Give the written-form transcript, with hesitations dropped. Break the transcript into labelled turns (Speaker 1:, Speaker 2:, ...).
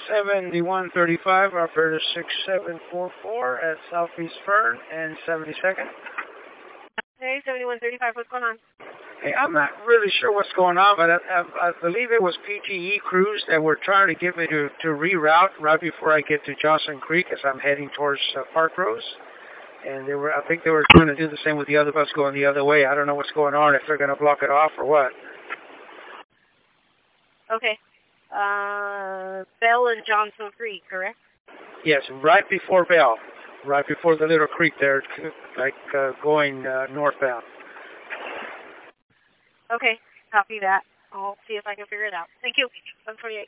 Speaker 1: 7135, operator 6744 at Southeast Fern and 72nd.
Speaker 2: Hey, 7135, what's going on?
Speaker 1: Hey, I'm not really sure what's going on, but I believe it was PTE crews that were trying to get me to reroute right before I get to Johnson Creek as I'm heading towards Park Rose. And I think they were trying to do the same with the other bus going the other way. I don't know what's going on, if they're going to block it off or what.
Speaker 2: Okay. Bell and Johnson Creek, correct?
Speaker 1: Yes, right before Bell. Right before the little creek there, like going northbound.
Speaker 2: Okay, copy that. I'll see if I can figure it out. Thank you. 148.